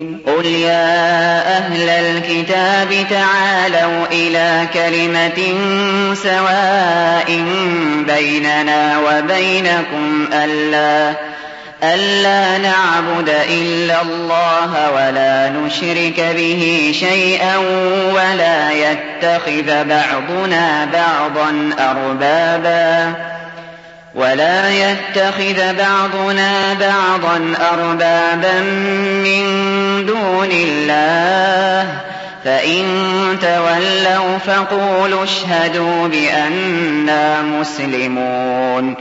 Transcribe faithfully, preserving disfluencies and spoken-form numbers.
قُلْ يَا أَهْلَ الْكِتَابِ تَعَالَوْا إِلَىٰ كَلِمَةٍ سَوَاءٍ بَيْنَنَا وَبَيْنَكُمْ أَلَّا نَعْبُدَ إِلَّا اللَّهَ وَلَا نُشْرِكَ بِهِ شَيْئًا وَلَا يَتَّخِذَ بَعْضُنَا بَعْضًا أَرْبَابًا ولا يتخذ بعضنا بعضا أربابا من دون الله فإن تولوا فقولوا اشهدوا بأننا مسلمون